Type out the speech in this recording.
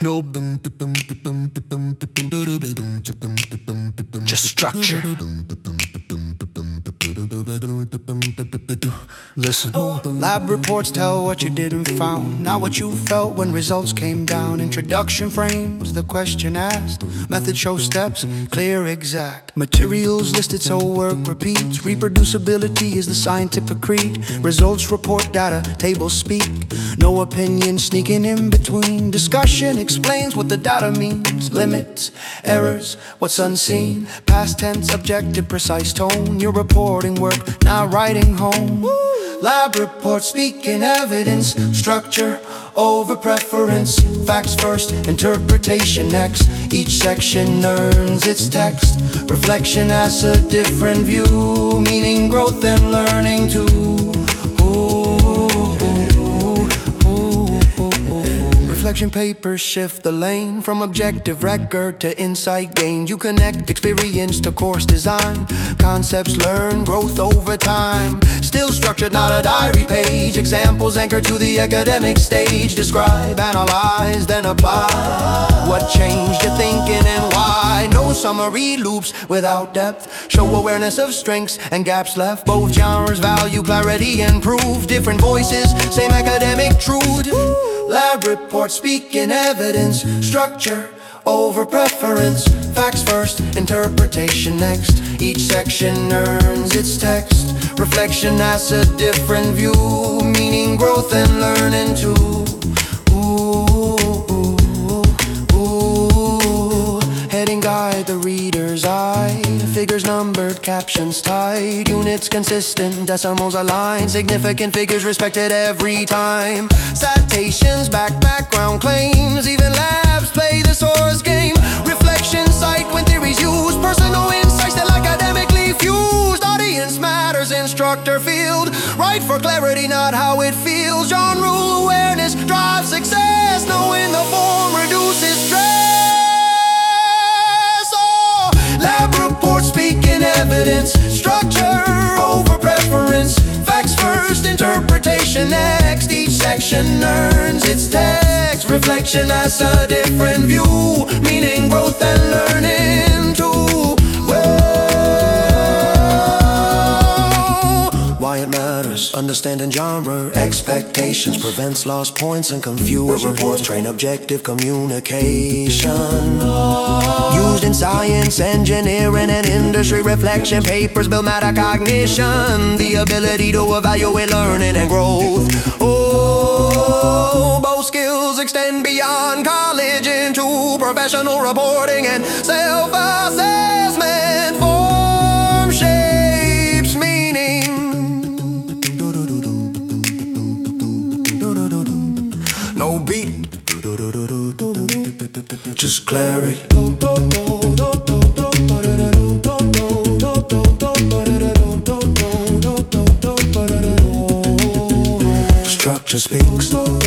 Just structure. Listen. Lab reports tell what you did and found, not what you felt when results came down. Introduction frames the question asked. Method shows steps, clear, exact. Materials listed so work repeats. Reproducibility is the scientific creed. Results report data, tables speak. No opinion sneaking in between. Discussion explains what the data means. Limits, errors, what's unseen. Past tense, objective, precise tone. Your reporting work, not writing home. Lab reports speaking evidence. Structure over preference. Facts first, interpretation next. Each section earns its text. Reflection asks a different view. Meaning, growth, and learning too. Reflection papers shift the lane from objective record to insight gained. You connect experience to course design. Concepts learn, growth over time. Still structured, not a diary page. Examples anchored to the academic stage. Describe, analyze, then apply. What changed your thinking and why? No summary loops without depth. Show awareness of strengths and gaps left. Both genres value clarity and proof. Different voices, same academic truth. Lab reports speaking evidence. Structure over preference. Facts first, interpretation next. Each section earns its text. Reflection asks a different view. Meaning, growth, and learning too. Heading guide the reader's eye. Figures numbered, captions tied. Units consistent, decimals aligned. Significant figures respected every time. Citations back background claims. Even labs play the source game. Reflection cite when theories used. Personal insights that academically fused. Audience matters, instructor field. Right for clarity, not how it feels. Genre awareness drives success. Knowing the form reduces stress. Lab reports speaking evidence. Structure over preference. Facts first, interpretation next. Each section earns its text. Reflection asks a different view. Meaning, growth, and learning too. Why it matters, understanding genre. Expectations prevents lost points and confusion. Reports train objective communication. Used in science, engineering, and industry. Reflection papers build metacognition. The ability to evaluate learning and growth. Both skills extend beyond college into professional reporting and self-assessment. Form shapes meaning. No beat, just clarity. Structure speaks.